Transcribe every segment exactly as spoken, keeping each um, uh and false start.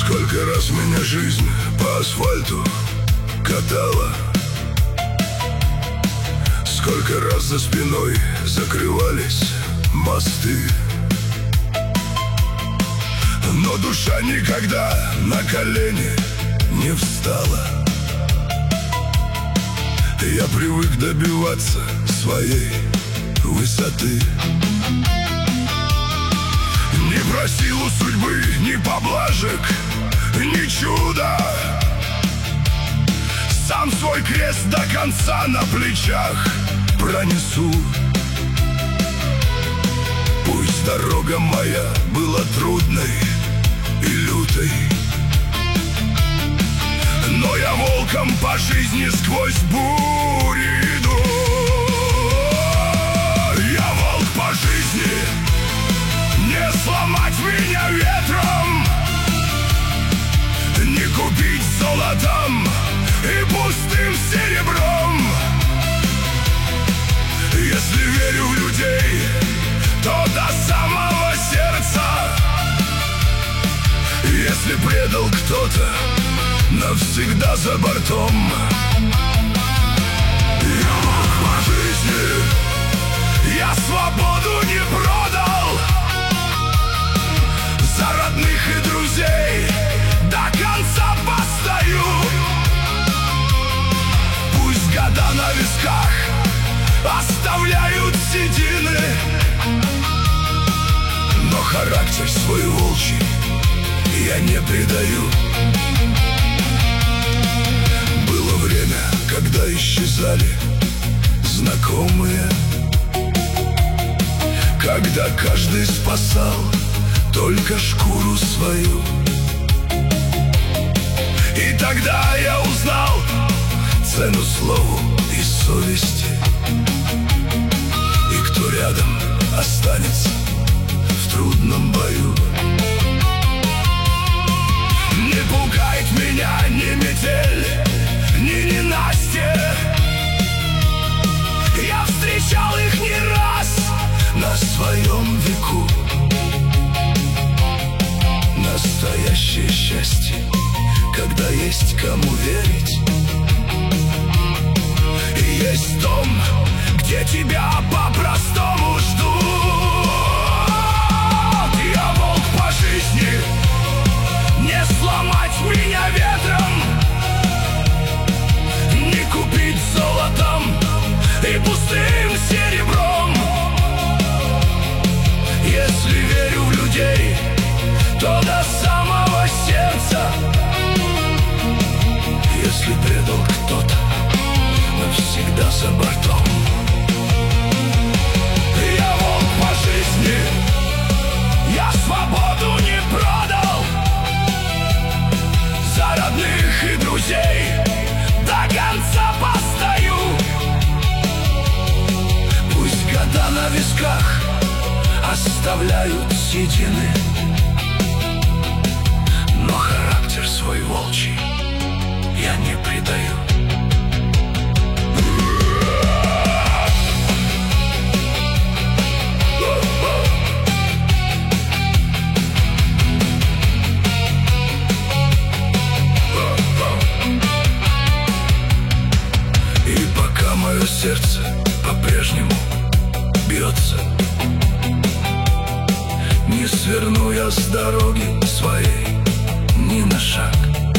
Сколько раз меня жизнь по асфальту катала, сколько раз за спиной закрывались мосты, но душа никогда на колени не встала. Я привык добиваться своей высоты. Не просил у судьбы ни поблажек, ни чуда. Сам свой крест до конца на плечах пронесу. Пусть дорога моя была трудной и лютой, но я волком по жизни сквозь бури иду. Я волк по жизни, не сломать меня ветром, не купить золотом и пустым серебром. Если верю в людей, то до самого сердца. Если предал кто-то, навсегда за бортом. Я волк по жизни, я свободу не продал. За родных и друзей до конца постою. Пусть года на висках оставляют седины, но характер свой волчий я не предаю. Было время, когда исчезали знакомые, когда каждый спасал только шкуру свою. И тогда я узнал цену слову и совести, и кто рядом останется в трудном бою. Не пугает меня ни метель, ни ненастье. Я встречал их не раз на своем веку. Настоящее счастье, когда есть кому верить, и есть дом, где тебя по-простому ждут. Я волк по жизни, не сломать меня ветром, не купить золотом и пустым серебром. Если верю в людей, то до самого сердца. Если предал кто-то, навсегда за бортом. Я волк по жизни, я свободу не продал. За родных и друзей до конца постою. Пусть года на висках оставляют седины, но характер свой волчий я не предаю. И пока мое сердце по-прежнему бьется, не сверну я с дороги своей ни на шаг.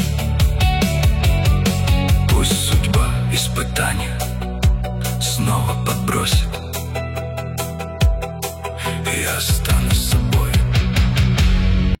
Пусть судьба испытания снова подбросит, и я останусь собой.